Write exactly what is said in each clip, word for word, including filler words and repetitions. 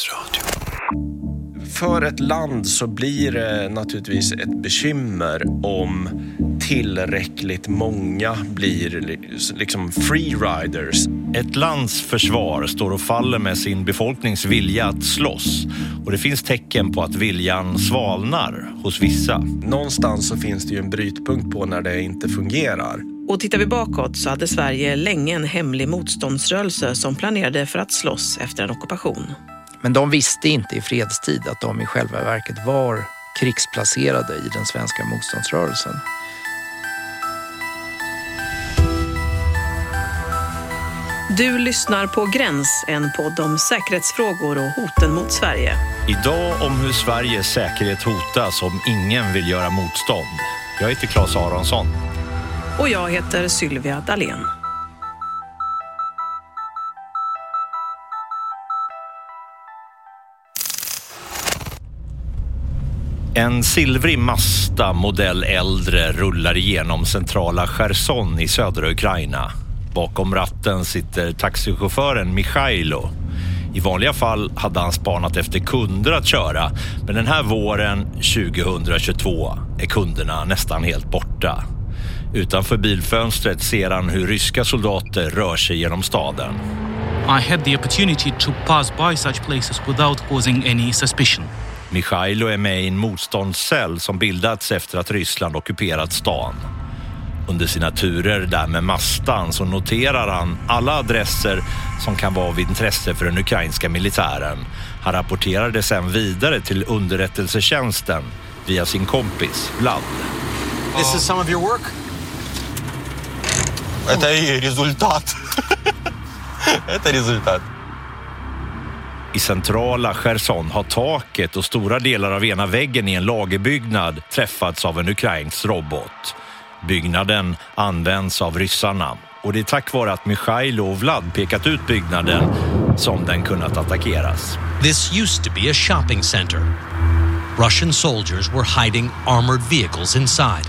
Radio. För ett land så blir det naturligtvis ett bekymmer om tillräckligt många blir liksom freeriders. Ett lands försvar står och faller med sin befolknings vilja att slåss. Och det finns tecken på att viljan svalnar hos vissa. Någonstans så finns det ju en brytpunkt på när det inte fungerar. Och tittar vi bakåt så hade Sverige länge en hemlig motståndsrörelse som planerade för att slåss efter en ockupation. Men de visste inte i fredstid att de i själva verket var krigsplacerade i den svenska motståndsrörelsen. Du lyssnar på Gräns, en podd om säkerhetsfrågor och hoten mot Sverige. Idag om hur Sveriges säkerhet hotas om ingen vill göra motstånd. Jag heter Claes Aronsson. Och jag heter Sylvia Dahlén. En silvrig Mazda modell äldre rullar igenom centrala Cherson i södra Ukraina. Bakom ratten sitter taxichauffören Mikhailo. I vanliga fall hade han spanat efter kunder att köra, men den här våren tjugohundratjugotvå är kunderna nästan helt borta. Utanför bilfönstret ser han hur ryska soldater rör sig genom staden. I had the opportunity to pass by such places without causing any suspicion. Mikhailo är med i en motståndscell som bildats efter att Ryssland ockuperat stan. Under sina turer där med Mazdan så noterar han alla adresser som kan vara av intresse för den ukrainska militären. Han rapporterade sedan vidare till underrättelsetjänsten via sin kompis Vlad. This is some of your work? Это и результат. Это результат. I centrala Cherson har taket och stora delar av ena väggen i en lagerbyggnad träffats av en ukrainsk robot. Byggnaden används av ryssarna och det är tack vare att Mikhailo och Vlad pekat ut byggnaden som den kunnat attackeras. This used to be a shopping center. Russian soldiers were hiding armored vehicles inside.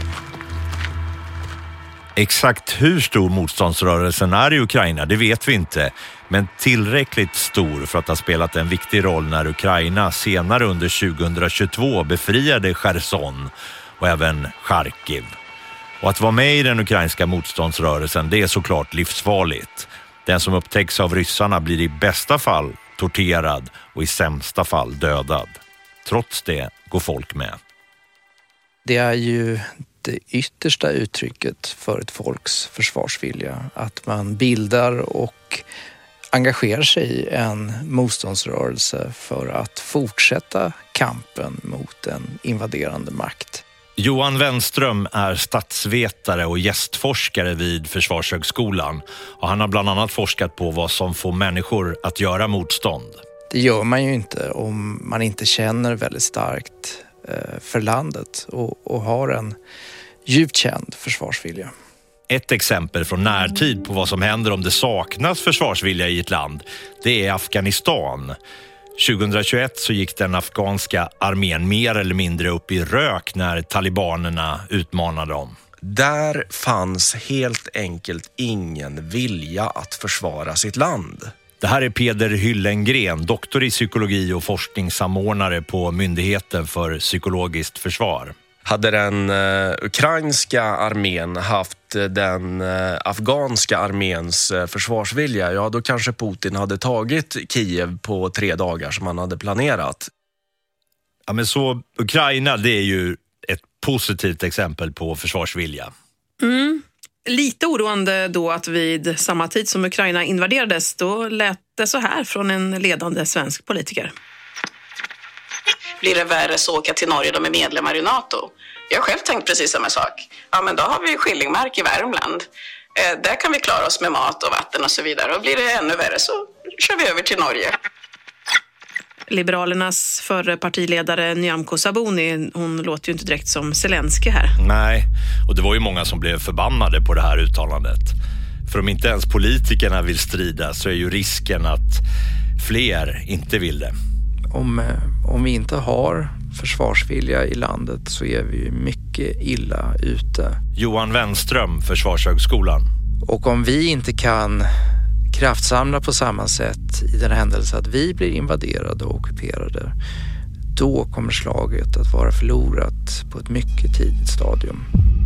Exakt hur stor motståndsrörelsen är i Ukraina, det vet vi inte. Men tillräckligt stor för att ha spelat en viktig roll när Ukraina senare under tjugohundratjugotvå befriade Cherson och även Charkiv. Och att vara med i den ukrainska motståndsrörelsen, det är såklart livsfarligt. Den som upptäcks av ryssarna blir i bästa fall torterad och i sämsta fall dödad. Trots det går folk med. Det är ju det yttersta uttrycket för ett folks försvarsvilja. Att man bildar och engagerar sig i en motståndsrörelse för att fortsätta kampen mot en invaderande makt. Johan Wenström är statsvetare och gästforskare vid Försvarshögskolan. Och han har bland annat forskat på vad som får människor att göra motstånd. Det gör man ju inte om man inte känner väldigt starkt för landet och, och har en djupt känd försvarsvilja. Ett exempel från närtid på vad som händer om det saknas försvarsvilja i ett land, det är Afghanistan. tjugohundratjugoett så gick den afghanska armén mer eller mindre upp i rök när talibanerna utmanade dem. Där fanns helt enkelt ingen vilja att försvara sitt land. Det här är Peder Hyllengren, doktor i psykologi och forskningssamordnare på Myndigheten för psykologiskt försvar. Hade den uh, ukrainska armén haft den uh, afghanska arméns uh, försvarsvilja, ja då kanske Putin hade tagit Kiev på tre dagar som han hade planerat. Ja, men så Ukraina, det är ju ett positivt exempel på försvarsvilja. Mm. Lite oroande då att vid samma tid som Ukraina invaderades, då lät det så här från en ledande svensk politiker. Blir det värre så åka till Norge, de är medlemmar i NATO. Jag har själv tänkt precis samma sak. Ja, men då har vi Skillingmark i Värmland. Eh, där kan vi klara oss med mat och vatten och så vidare. Och blir det ännu värre så kör vi över till Norge. Liberalernas förre partiledare Nyamko Sabuni, hon låter ju inte direkt som Zelensky här. Nej, och det var ju många som blev förbannade på det här uttalandet. För om inte ens politikerna vill strida så är ju risken att fler inte vill det. Om, om vi inte har försvarsvilja i landet så är vi mycket illa ute. Johan Wenström, Försvarshögskolan. Och om vi inte kan kraftsamla på samma sätt att i den händelse att vi blir invaderade och ockuperade, då kommer slaget att vara förlorat på ett mycket tidigt stadium.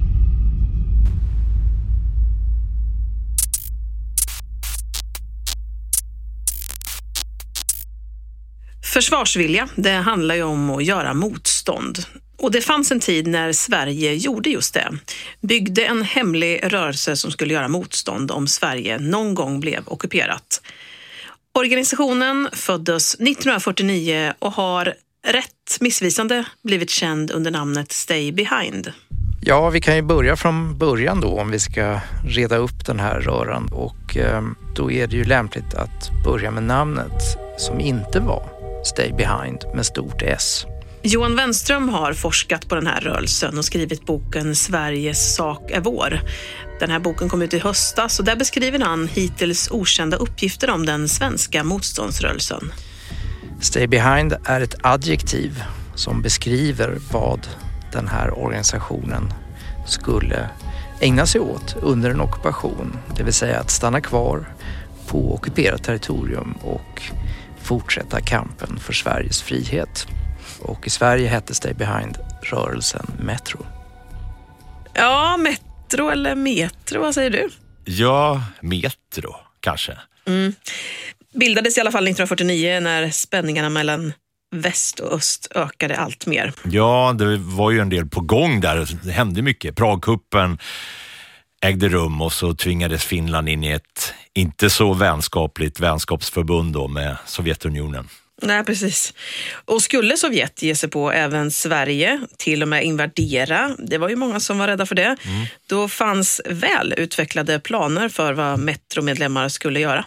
Försvarsvilja, det handlar ju om att göra motstånd. Och det fanns en tid när Sverige gjorde just det. Byggde en hemlig rörelse som skulle göra motstånd om Sverige någon gång blev ockuperat. Organisationen föddes nittonhundrafyrtionio och har rätt missvisande blivit känd under namnet Stay Behind. Ja, vi kan ju börja från början då om vi ska reda upp den här röran. Och eh, då är det ju lämpligt att börja med namnet som inte var Stay Behind med stort S. Johan Wenström har forskat på den här rörelsen och skrivit boken Sveriges sak är vår. Den här boken kom ut i höstas och där beskriver han hittills okända uppgifter om den svenska motståndsrörelsen. Stay Behind är ett adjektiv som beskriver vad den här organisationen skulle ägna sig åt under en ockupation. Det vill säga att stanna kvar på ockuperat territorium och fortsätta kampen för Sveriges frihet. Och i Sverige hette Stay Behind-rörelsen Metro. Ja, Metro eller Metro, vad säger du? Ja, Metro kanske. Mm. Bildades i alla fall nittonhundrafyrtionio när spänningarna mellan väst och öst ökade allt mer. Ja, det var ju en del på gång där. Det hände mycket. Pragkuppen ägde rum och så tvingades Finland in i ett inte så vänskapligt vänskapsförbund då med Sovjetunionen. Nej, precis. Och skulle Sovjet ge sig på även Sverige, till och med invadera, det var ju många som var rädda för det, mm. då fanns väl utvecklade planer för vad Metro-medlemmar skulle göra.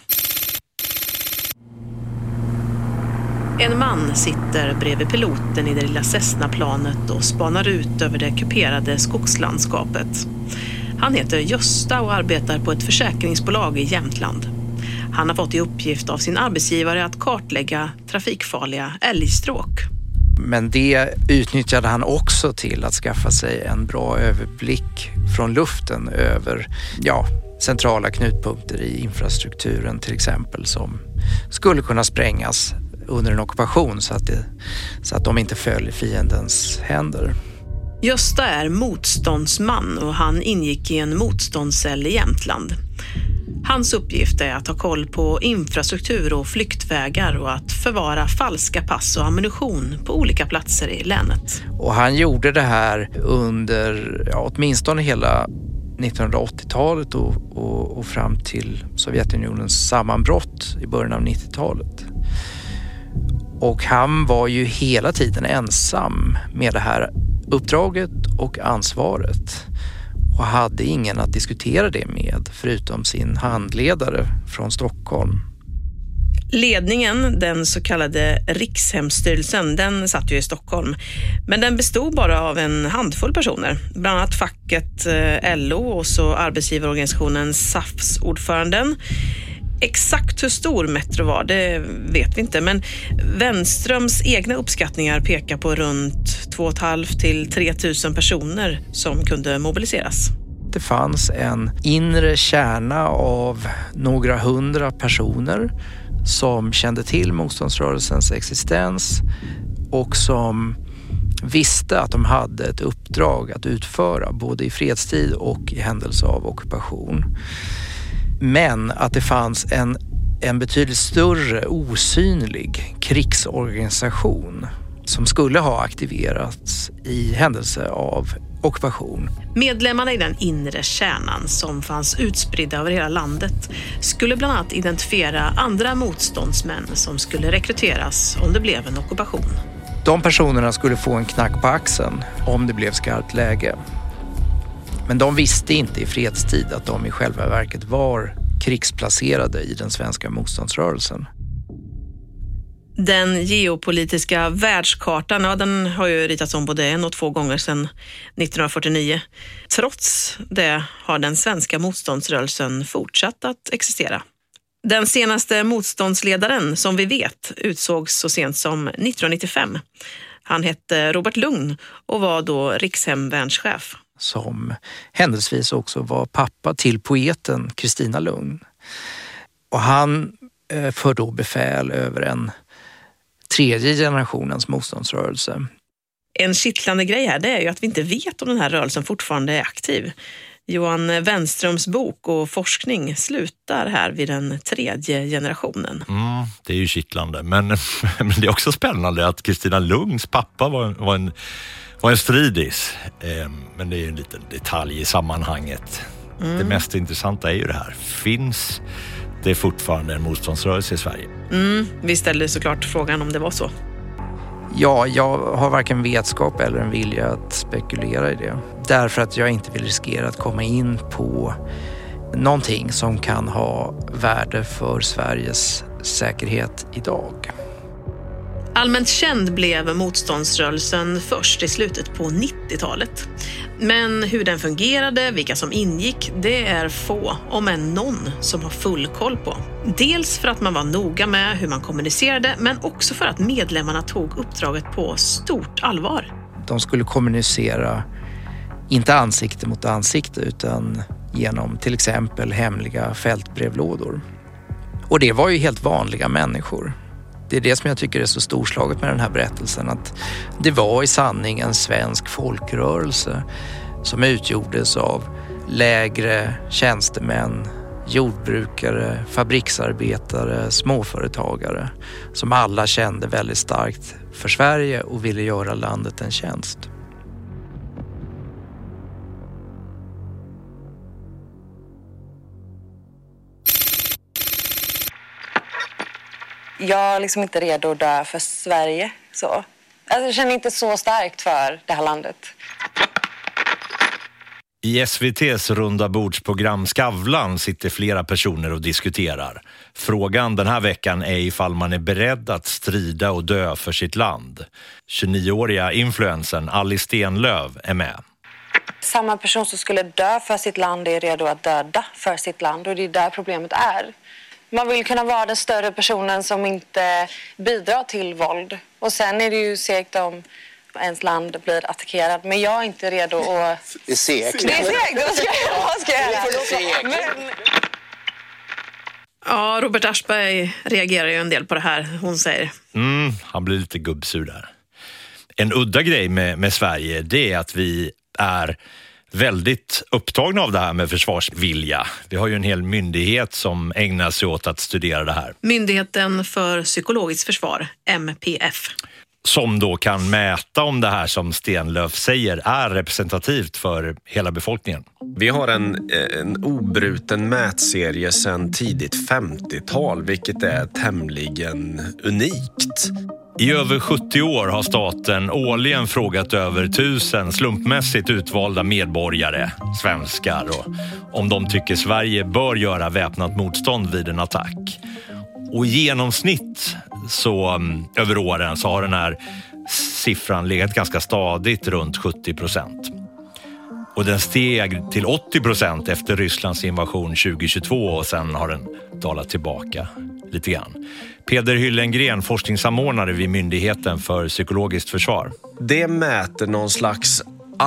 En man sitter bredvid piloten i det lilla Cessna-planet och spanar ut över det kuperade skogslandskapet. Han heter Gösta och arbetar på ett försäkringsbolag i Jämtland. Han har fått i uppgift av sin arbetsgivare att kartlägga trafikfarliga älgstråk. Men det utnyttjade han också till att skaffa sig en bra överblick från luften över ja, centrala knutpunkter i infrastrukturen till exempel som skulle kunna sprängas under en ockupation så att, det, så att de inte föll i fiendens händer. Gösta är motståndsman och han ingick i en motståndscell i Jämtland. Hans uppgift är att ha koll på infrastruktur och flyktvägar och att förvara falska pass och ammunition på olika platser i länet. Och han gjorde det här under ja, åtminstone hela nittonhundraåttiotalet och, och, och fram till Sovjetunionens sammanbrott i början av nittiotalet. Och han var ju hela tiden ensam med det här uppdraget och ansvaret och hade ingen att diskutera det med förutom sin handledare från Stockholm. Ledningen, den så kallade Rikshemstyrelsen, den satt ju i Stockholm. Men den bestod bara av en handfull personer. Bland annat facket L O och så arbetsgivarorganisationen S A Fs ordföranden. Exakt hur stor Metro var, det vet vi inte. Men Wenströms egna uppskattningar pekar på runt två och ett halvt till tre tusen personer som kunde mobiliseras. Det fanns en inre kärna av några hundra personer som kände till motståndsrörelsens existens och som visste att de hade ett uppdrag att utföra både i fredstid och i händelse av ockupation. Men att det fanns en, en betydligt större osynlig krigsorganisation som skulle ha aktiverats i händelse av ockupation. Medlemmarna i den inre kärnan som fanns utspridda över hela landet skulle bland annat identifiera andra motståndsmän som skulle rekryteras om det blev en ockupation. De personerna skulle få en knack på axeln om det blev skarpt läge. Men de visste inte i fredstid att de i själva verket var krigsplacerade i den svenska motståndsrörelsen. Den geopolitiska världskartan, ja, den har ju ritats om både en och två gånger sedan nittonhundrafyrtionio. Trots det har den svenska motståndsrörelsen fortsatt att existera. Den senaste motståndsledaren som vi vet utsågs så sent som nittonhundranittiofem. Han hette Robert Lugn och var då rikshemvärnschef. Som händelsevis också var pappa till poeten Kristina Lugn. Och han för då befäl över en tredje generationens motståndsrörelse. En kittlande grej här, det är ju att vi inte vet om den här rörelsen fortfarande är aktiv. Johan Wenströms bok och forskning slutar här vid den tredje generationen. Mm, det är ju kittlande, men, men det är också spännande att Kristina Lungs pappa var, var, en, var en stridis. Eh, men det är en liten detalj i sammanhanget. Mm. Det mest intressanta är ju det här. Finns det fortfarande en motståndsrörelse i Sverige? Mm, vi ställde såklart frågan om det var så. Ja, jag har varken vetskap eller en vilja att spekulera i det. Därför att jag inte vill riskera att komma in på någonting som kan ha värde för Sveriges säkerhet idag. Allmänt känd blev motståndsrörelsen först i slutet på nittiotalet. Men hur den fungerade, vilka som ingick, det är få, om än någon, som har full koll på. Dels för att man var noga med hur man kommunicerade, men också för att medlemmarna tog uppdraget på stort allvar. De skulle kommunicera inte ansikte mot ansikte utan genom till exempel hemliga fältbrevlådor. Och det var ju helt vanliga människor. Det är det som jag tycker är så storslaget med den här berättelsen, att det var i sanning en svensk folkrörelse som utgjordes av lägre tjänstemän, jordbrukare, fabriksarbetare, småföretagare som alla kände väldigt starkt för Sverige och ville göra landet en tjänst. Jag är liksom inte redo att dö för Sverige. Så. Alltså, jag känner inte så starkt för det här landet. I S V T:s runda bordsprogram Skavlan sitter flera personer och diskuterar. Frågan den här veckan är ifall man är beredd att strida och dö för sitt land. tjugonioåriga influensen Alice Stenlöf är med. Samma person som skulle dö för sitt land är redo att döda för sitt land, och det är där problemet är. Man vill kunna vara den större personen som inte bidrar till våld. Och sen är det ju segt om ens land blir attackerad. Men jag är inte redo att... Det är segt. Det är segt, vad ska jag, vad ska jag göra? Men... Ja, Robert Aschberg reagerar ju en del på det här, hon säger. Mm, han blir lite gubbsur där. En udda grej med, med Sverige, det är att vi är väldigt upptagna av det här med försvarsvilja. Vi har ju en hel myndighet som ägnar sig åt att studera det här. Myndigheten för psykologiskt försvar, M P F. Som då kan mäta om det här som Stenlöf säger är representativt för hela befolkningen. Vi har en, en obruten mätserie sedan tidigt femtiotal, vilket är tämligen unikt. I över sjuttio år har staten årligen frågat över tusen slumpmässigt utvalda medborgare, svenskar, och om de tycker Sverige bör göra väpnat motstånd vid en attack. Och i genomsnitt så över åren så har den här siffran legat ganska stadigt runt sjuttio procent. Och den steg till åttio procent efter Rysslands invasion tjugohundratjugotvå och sen har den dalat tillbaka lite grann. Peder Hyllengren, forskningssamordnare vid Myndigheten för psykologiskt försvar. Det mäter någon slags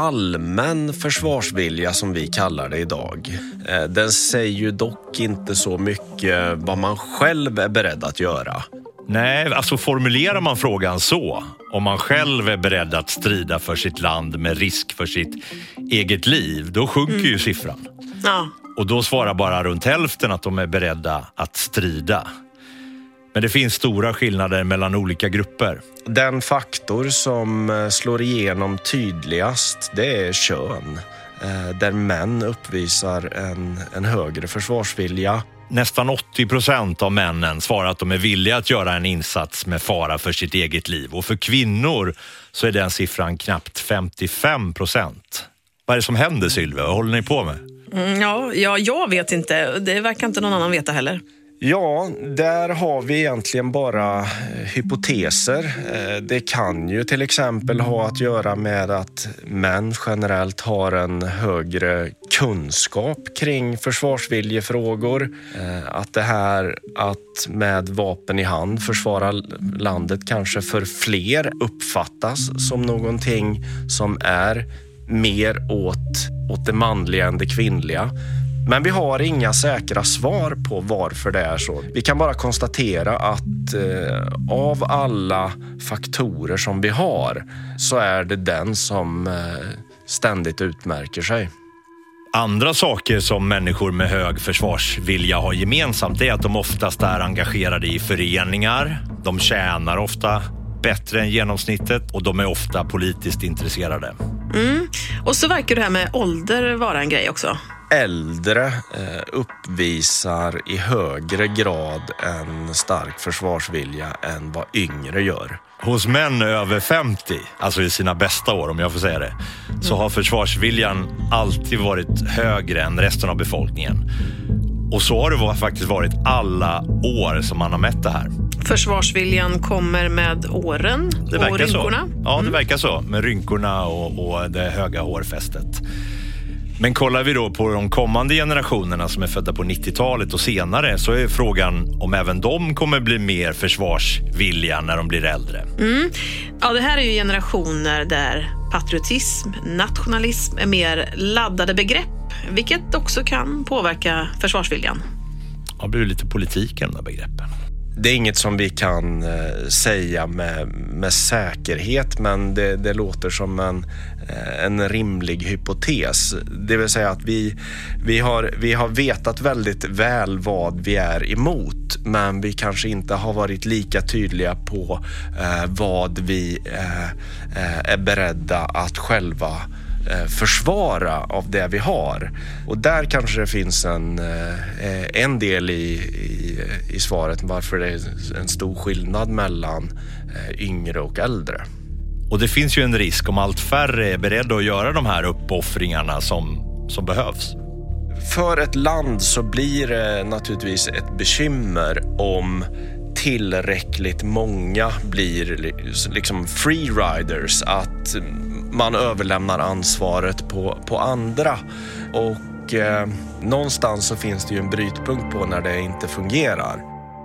allmän försvarsvilja som vi kallar det idag. Den säger ju dock inte så mycket vad man själv är beredd att göra. Nej, alltså formulerar man frågan så, om man själv är beredd att strida för sitt land med risk för sitt eget liv, då sjunker mm. ju siffran. Ja. Och då svarar bara runt hälften att de är beredda att strida. Men det finns stora skillnader mellan olika grupper. Den faktor som slår igenom tydligast, det är kön. Där män uppvisar en, en högre försvarsvilja. Nästan åttio procent av männen svarar att de är villiga att göra en insats med fara för sitt eget liv. Och för kvinnor så är den siffran knappt femtiofem procent. Vad är det som händer, Sylvia? Vad håller ni på med? Mm, ja, ja, jag vet inte. Det verkar inte någon annan veta heller. Ja, där har vi egentligen bara hypoteser. Det kan ju till exempel ha att göra med att män generellt har en högre kunskap kring försvarsviljefrågor. Att det här att med vapen i hand försvara landet kanske för fler uppfattas som någonting som är mer åt, åt det manliga än det kvinnliga. Men vi har inga säkra svar på varför det är så. Vi kan bara konstatera att eh, av alla faktorer som vi har så är det den som eh, ständigt utmärker sig. Andra saker som människor med hög försvarsvilja har gemensamt är att de oftast är engagerade i föreningar. De tjänar ofta bättre än genomsnittet och de är ofta politiskt intresserade. Mm. Och så verkar det här med ålder vara en grej också. Äldre eh, uppvisar i högre grad en stark försvarsvilja än vad yngre gör. Hos män över femtio, alltså i sina bästa år om jag får säga det, så har försvarsviljan alltid varit högre än resten av befolkningen. Och så har det faktiskt varit alla år som man har mätt det här. Försvarsviljan kommer med åren det och verkar rynkorna. Så. Ja, det mm. verkar så. Med rynkorna och, och det höga hårfästet. Men kollar vi då på de kommande generationerna som är födda på nittiotalet och senare så är frågan om även de kommer bli mer försvarsvilliga när de blir äldre. Mm. Ja, det här är ju generationer där patriotism, nationalism är mer laddade begrepp, vilket också kan påverka försvarsviljan. Ja, det blir lite politik i de där begreppen. Det är inget som vi kan eh, säga med, med säkerhet, men det, det låter som en, eh, en rimlig hypotes. Det vill säga att vi, vi, har, vi har vetat väldigt väl vad vi är emot, men vi kanske inte har varit lika tydliga på eh, vad vi eh, är beredda att själva försvara av det vi har. Och där kanske det finns en, en del i, i, i svaret varför det är en stor skillnad mellan yngre och äldre. Och det finns ju en risk om allt färre är beredda att göra de här uppoffringarna som, som behövs. För ett land så blir det naturligtvis ett bekymmer om tillräckligt många blir liksom freeriders, att man överlämnar ansvaret på, på andra. Och eh, någonstans så finns det ju en brytpunkt på när det inte fungerar.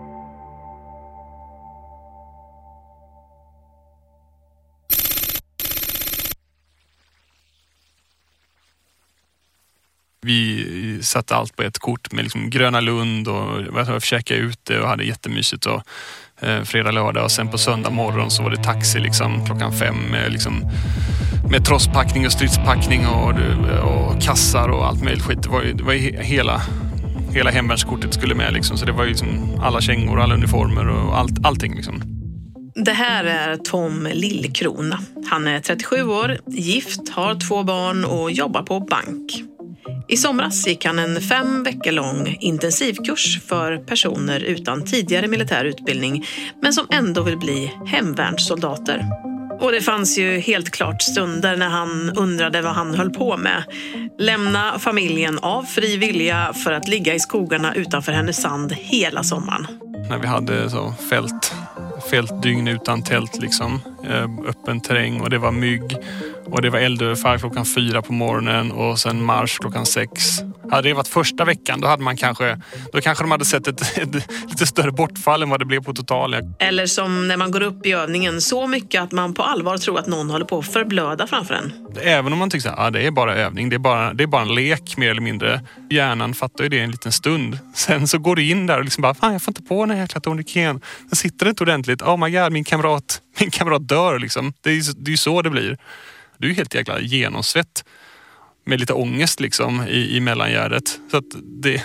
Vi satte allt på ett kort med liksom Gröna Lund och käkade ute och hade jättemysigt och eh, fredag, lördag och sen på söndag morgon så var det taxi liksom klockan fem med, liksom, med trosspackning och stridspackning och, och kassar och allt möjligt skit. Det var ju, det var ju hela, hela hemvärnskortet skulle med liksom, så det var ju liksom alla kängor, alla uniformer och allt, allting liksom. Det här är Tom Lillkrona. Han är trettiosju år, gift, har två barn och jobbar på bank. I somras gick han en fem veckor lång intensivkurs för personer utan tidigare militär utbildning men som ändå vill bli hemvärnssoldater. Och det fanns ju helt klart stunder när han undrade vad han höll på med. Lämna familjen av fri vilja för att ligga i skogarna utanför Härnösand hela sommaren. När vi hade så fält, fältdygn utan tält liksom, öppen terräng och det var mygg. Och det var eldöverfall klockan fyra på morgonen och sen marsch klockan sex. Hade det varit första veckan då hade man kanske, då kanske de hade sett ett, ett lite större bortfall än vad det blev på totalen. Eller som när man går upp i övningen så mycket att man på allvar tror att någon håller på att förblöda framför en. Även om man tycker att ja, det är bara övning, det är bara, det är bara en lek mer eller mindre. Hjärnan fattar ju det en liten stund. Sen så går du in där och liksom bara, fan jag får inte på den här jäkla tourniqueten. Den sitter inte ordentligt. Oh my god, min kamrat, min kamrat dör liksom. Det är ju det är så det blir. Du är helt jäkla genomsvett med lite ångest liksom i, i mellangärdet. Så att det,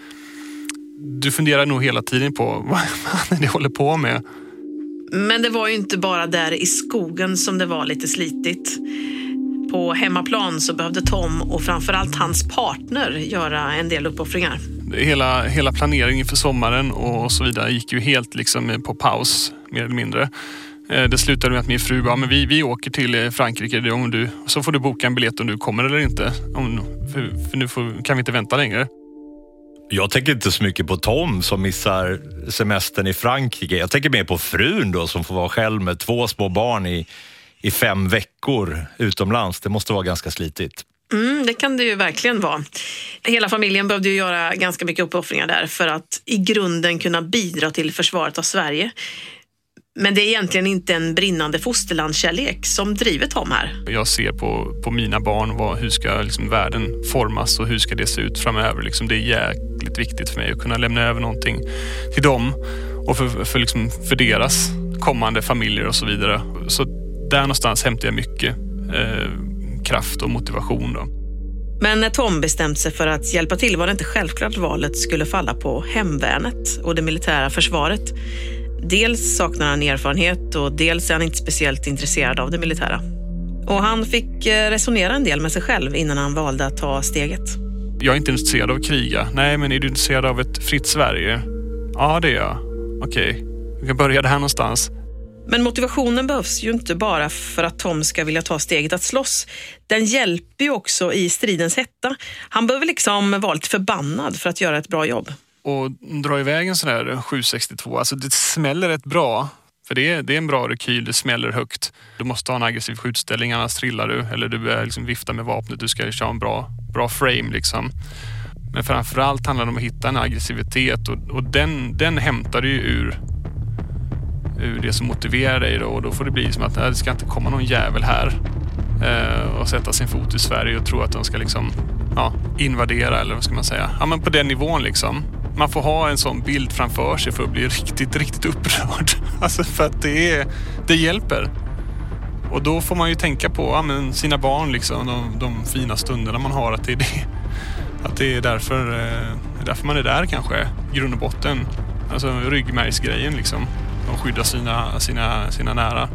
du funderar nog hela tiden på vad fan det håller på med. Men det var ju inte bara där i skogen som det var lite slitigt. På hemmaplan så behövde Tom och framförallt hans partner göra en del uppoffringar. Hela, hela planeringen för sommaren och så vidare gick ju helt liksom på paus mer eller mindre. Det slutade med att min fru bara, men vi, vi åker till Frankrike om du, så får du boka en biljett om du kommer eller inte. Om, för, för nu får, kan vi inte vänta längre. Jag tänker inte så mycket på Tom som missar semestern i Frankrike. Jag tänker mer på frun då som får vara själv med två små barn i, i fem veckor utomlands. Det måste vara ganska slitigt. Mm, det kan det ju verkligen vara. Hela familjen behövde ju göra ganska mycket uppoffringar där för att i grunden kunna bidra till försvaret av Sverige. Men det är egentligen inte en brinnande fosterlandskärlek som driver Tom här. Jag ser på, på mina barn vad, hur ska liksom världen formas och hur ska det se ut framöver. Liksom det är jäkligt viktigt för mig att kunna lämna över någonting till dem och för, för, liksom, för deras kommande familjer och så vidare. Så där någonstans hämtar jag mycket eh, kraft och motivation då. Men när Tom bestämt sig för att hjälpa till var det inte självklart att valet skulle falla på hemvärnet och det militära försvaret. Dels saknar han erfarenhet och dels är han inte speciellt intresserad av det militära. Och han fick resonera en del med sig själv innan han valde att ta steget. Jag är inte intresserad av att kriga. Nej, men är du intresserad av ett fritt Sverige? Ja, det är jag. Okej, vi kan börja där någonstans. Men motivationen behövs ju inte bara för att Tom ska vilja ta steget att slåss. Den hjälper ju också i stridens hetta. Han behöver liksom vara lite förbannad för att göra ett bra jobb. Och dra iväg en sån här sju sextiotvå, alltså det smäller rätt bra. För det är, det är en bra rekyl, det smäller högt. Du måste ha en aggressiv skjutställning, annars trillar du. Eller du börjar liksom vifta med vapnet, du ska ha en bra, bra frame liksom. Men framförallt handlar det om att hitta en aggressivitet och, och den, den hämtar du ju ur, ur det som motiverar dig då. Och då får det bli som att det ska inte komma någon jävel här eh, och sätta sin fot i Sverige och tro att de ska liksom, ja, invadera eller vad ska man säga. Ja, men på den nivån liksom. Man får ha en sån bild framför sig för att bli riktigt, riktigt upprörd. Alltså för att det, är, det hjälper. Och då får man ju tänka på ja, men sina barn liksom, de, de fina stunderna man har, att det är, det, att det är därför, eh, därför man är där kanske, i grund och botten. Alltså ryggmärgsgrejen liksom. De skyddar sina, sina, sina nära.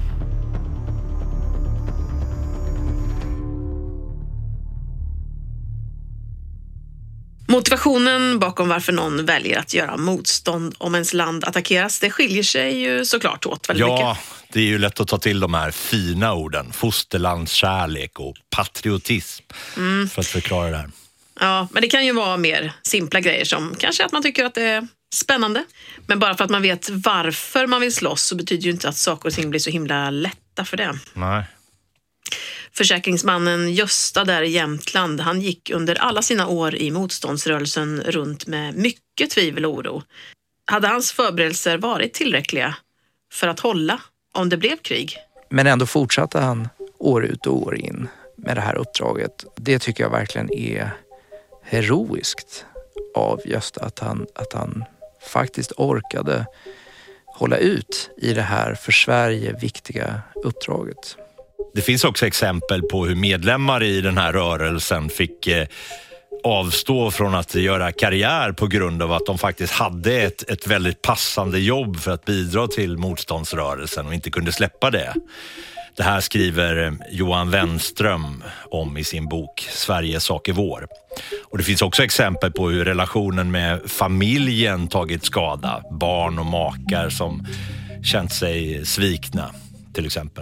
Motivationen bakom varför någon väljer att göra motstånd om ens land attackeras, det skiljer sig ju såklart åt väldigt ja, mycket. Ja, det är ju lätt att ta till de här fina orden. Fosterlandskärlek och patriotism mm. för att förklara det här. Ja, men det kan ju vara mer simpla grejer som kanske att man tycker att det är spännande. Men bara för att man vet varför man vill slåss så betyder ju inte att saker och ting blir så himla lätta för det. Nej. Försäkringsmannen Gösta där i Jämtland, han gick under alla sina år i motståndsrörelsen runt med mycket tvivel och oro. Hade hans förberedelser varit tillräckliga för att hålla om det blev krig? Men ändå fortsatte han år ut och år in med det här uppdraget. Det tycker jag verkligen är heroiskt av Gösta, att han, att han faktiskt orkade hålla ut i det här för Sverige viktiga uppdraget. Det finns också exempel på hur medlemmar i den här rörelsen fick eh, avstå från att göra karriär på grund av att de faktiskt hade ett, ett väldigt passande jobb för att bidra till motståndsrörelsen och inte kunde släppa det. Det här skriver Johan Wenström om i sin bok Sveriges sak är vår. Och det finns också exempel på hur relationen med familjen tagit skada. Barn och makar som känt sig svikna, till exempel.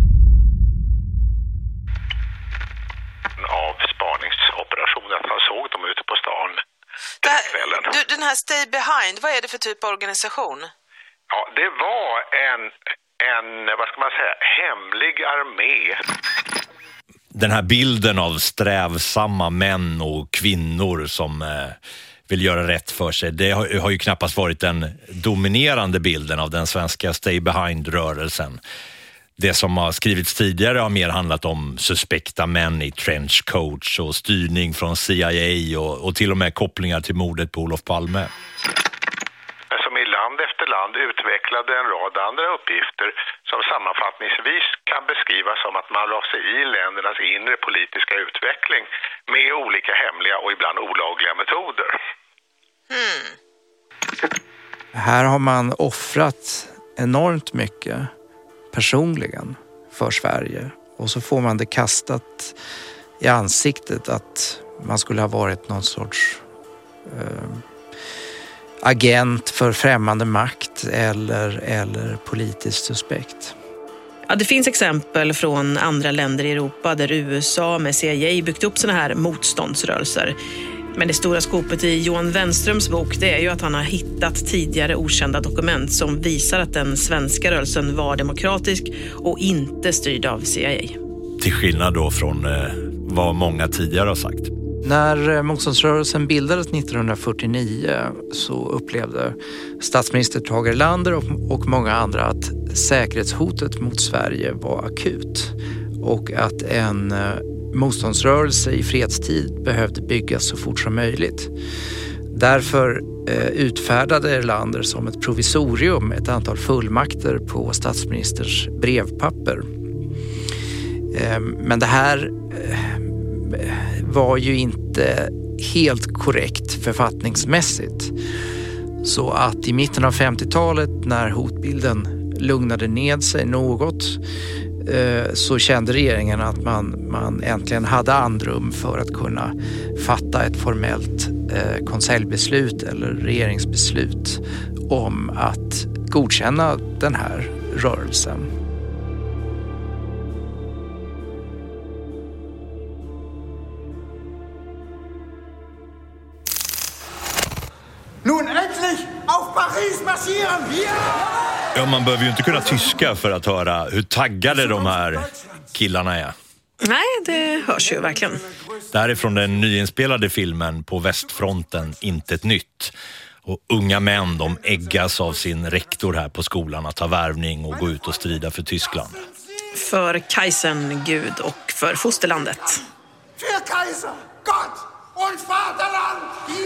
Av spaningsoperation att han såg dem ute på stan den kvällen. Du, den här Stay Behind, vad är det för typ av organisation? Ja, det var en, en vad ska man säga, hemlig armé. Den här bilden av strävsamma män och kvinnor som eh, vill göra rätt för sig, det har, har ju knappast varit den dominerande bilden av den svenska Stay Behind-rörelsen. Det som har skrivits tidigare har mer handlat om suspekta män i trenchcoats och styrning från C I A och, och till och med kopplingar till mordet på Olof Palme. Som i land efter land utvecklade en rad andra uppgifter som sammanfattningsvis kan beskrivas som att man la sig i ländernas inre politiska utveckling med olika hemliga och ibland olagliga metoder. Hmm. Här har man offrat enormt mycket personligen för Sverige och så får man det kastat i ansiktet att man skulle ha varit någon sorts eh, agent för främmande makt eller, eller politiskt suspekt. Ja, det finns exempel från andra länder i Europa där U S A med C I A byggt upp såna här motståndsrörelser. Men det stora skopet i Johan Wenströms bok, det är ju att han har hittat tidigare okända dokument som visar att den svenska rörelsen var demokratisk och inte styrd av C I A. Till skillnad då från eh, vad många tidigare har sagt. När motståndsrörelsen bildades nittonhundrafyrtionio så upplevde statsminister Tage Erlander och många andra att säkerhetshotet mot Sverige var akut och att en motståndsrörelse i fredstid behövde byggas så fort som möjligt. Därför utfärdade Erlander som ett provisorium ett antal fullmakter på statsministers brevpapper. Men det här var ju inte helt korrekt författningsmässigt. Så att i mitten av femtiotalet när hotbilden lugnade ned sig något så kände regeringen att man, man äntligen hade andrum för att kunna fatta ett formellt eh, konseljbeslut eller regeringsbeslut om att godkänna den här rörelsen. Nun endlich auf Paris marschieren! Ja, man behöver ju inte kunna tyska för att höra hur taggade de här killarna är. Nej, det hörs ju verkligen. Det här är från den nyinspelade filmen På västfronten, inte ett nytt. Och unga män, de äggas av sin rektor här på skolan att ta värvning och gå ut och strida för Tyskland. För Kaisern, Gud och för fosterlandet. För Kaiser, Gott och Vaterland!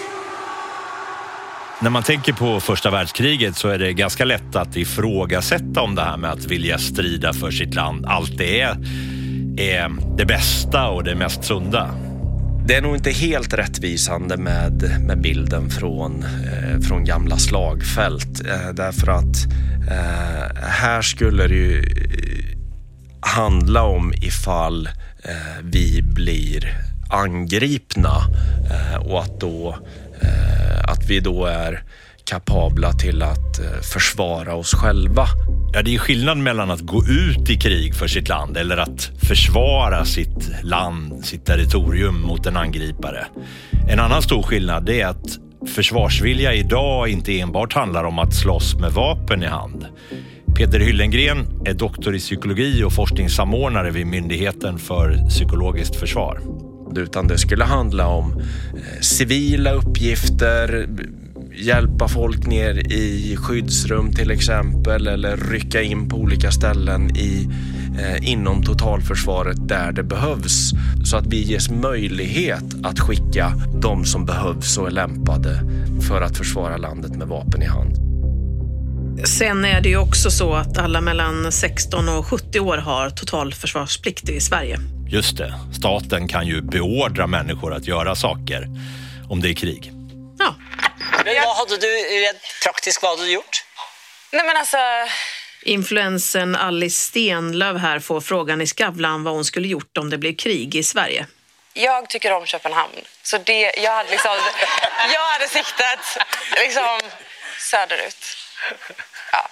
När man tänker på första världskriget så är det ganska lätt att ifrågasätta om det här med att vilja strida för sitt land alltid är, är det bästa och det mest sunda. Det är nog inte helt rättvisande med, med bilden från, eh, från gamla slagfält. Eh, därför att eh, här skulle det ju handla om ifall eh, vi blir angripna eh, och att då att vi då är kapabla till att försvara oss själva. Ja, det är skillnad mellan att gå ut i krig för sitt land eller att försvara sitt land, sitt territorium mot en angripare. En annan stor skillnad är att försvarsvilja idag inte enbart handlar om att slåss med vapen i hand. Peter Hyllengren är doktor i psykologi och forskningssamordnare vid Myndigheten för psykologiskt försvar. Utan det skulle handla om eh, civila uppgifter, hjälpa folk ner i skyddsrum till exempel eller rycka in på olika ställen i, eh, inom totalförsvaret där det behövs. Så att vi ges möjlighet att skicka de som behövs och är lämpade för att försvara landet med vapen i hand. Sen är det ju också så att alla mellan sexton och sjuttio år har totalförsvarsplikt i Sverige. Just det. Staten kan ju beordra människor att göra saker om det är krig. Ja. Men vad hade du rent praktiskt vad hade du gjort? Nej men alltså... Influensen Alice Stenlöv här får frågan i Skavlan vad hon skulle gjort om det blev krig i Sverige. Jag tycker om Köpenhamn. Så det, jag hade liksom... jag hade siktat liksom söderut. Ja.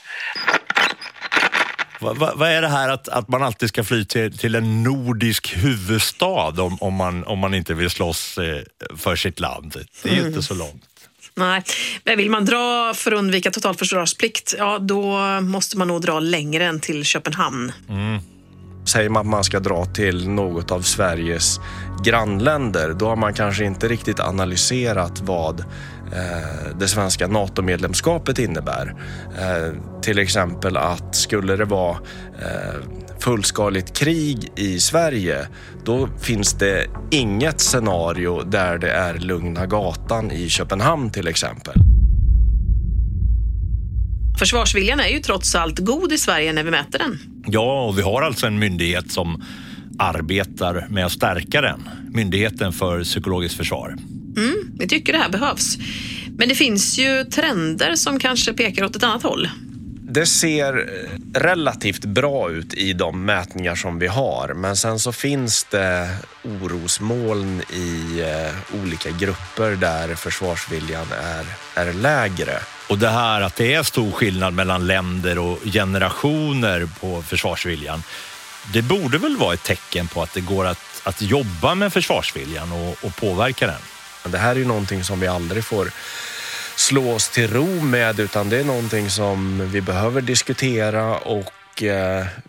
Vad va, va är det här att, att man alltid ska fly till, till en nordisk huvudstad om, om, man, om man inte vill slåss eh, för sitt land? Det är ju mm. inte så långt. Nej, men vill man dra för att undvika totalförsvarsplikt, ja då måste man nog dra längre än till Köpenhamn. Mm. Säger man att man ska dra till något av Sveriges grannländer, då har man kanske inte riktigt analyserat vad eh, det svenska NATO-medlemskapet innebär. Eh, till exempel att skulle det vara eh, fullskaligt krig i Sverige, då finns det inget scenario där det är lugna gatan i Köpenhamn till exempel. Försvarsviljan är ju trots allt god i Sverige när vi mäter den. Ja, och vi har alltså en myndighet som arbetar med att stärka den. Myndigheten för psykologiskt försvar. Mm, vi tycker det här behövs. Men det finns ju trender som kanske pekar åt ett annat håll. Det ser relativt bra ut i de mätningar som vi har, men sen så finns det orosmoln i eh, olika grupper där försvarsviljan är, är lägre. Och det här att det är stor skillnad mellan länder och generationer på försvarsviljan, det borde väl vara ett tecken på att det går att, att jobba med försvarsviljan och, och påverka den. Det här är ju någonting som vi aldrig får slå oss till ro med, utan det är någonting som vi behöver diskutera och eh,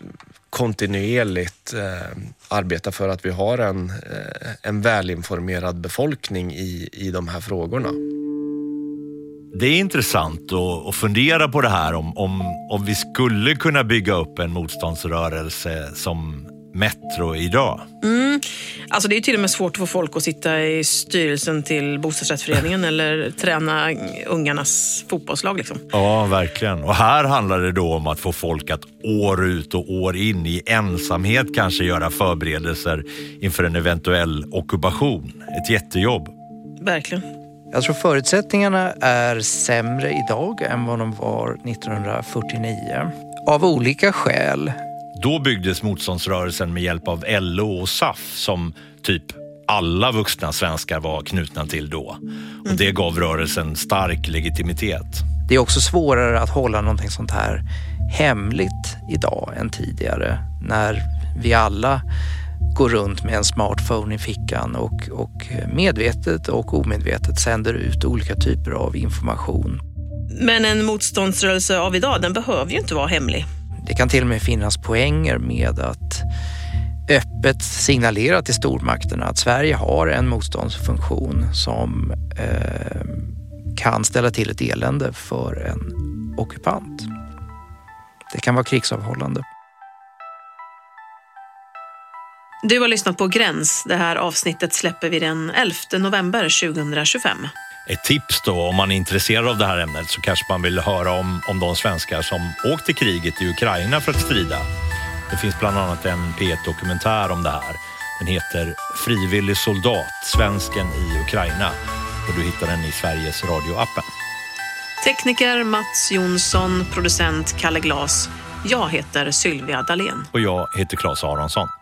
kontinuerligt eh, arbeta för att vi har en, eh, en välinformerad befolkning i, i de här frågorna. Det är intressant att, att fundera på det här om, om, om vi skulle kunna bygga upp en motståndsrörelse som Metro idag. Mm. Alltså det är till och med svårt att få folk att sitta i styrelsen till bostadsrättsföreningen eller träna ungarnas fotbollslag liksom. Ja, verkligen. Och här handlar det då om att få folk att år ut och år in i ensamhet kanske göra förberedelser inför en eventuell ockupation. Ett jättejobb. Verkligen. Jag tror förutsättningarna är sämre idag än vad de var nittonhundrafyrtionio. Av olika skäl. Då byggdes motståndsrörelsen med hjälp av L O och S A F som typ alla vuxna svenskar var knutna till då. Och det gav rörelsen stark legitimitet. Det är också svårare att hålla någonting sånt här hemligt idag än tidigare. När vi alla går runt med en smartphone i fickan och, och medvetet och omedvetet sänder ut olika typer av information. Men en motståndsrörelse av idag, den behöver ju inte vara hemlig. Det kan till och med finnas poänger med att öppet signalera till stormakterna att Sverige har en motståndsfunktion som eh, kan ställa till ett elände för en ockupant. Det kan vara krigsavhållande. Du har lyssnat på Gräns. Det här avsnittet släpper vi den elfte november tjugohundratjugofem. Ett tips då, om man är intresserad av det här ämnet så kanske man vill höra om, om de svenskar som åkt till kriget i Ukraina för att strida. Det finns bland annat en P ett-dokumentär om det här. Den heter Frivillig soldat, svensken i Ukraina. Och du hittar den i Sveriges Radio-appen. Tekniker Mats Jonsson, producent Kalle Glas. Jag heter Sylvia Dalén. Och jag heter Claes Aronsson.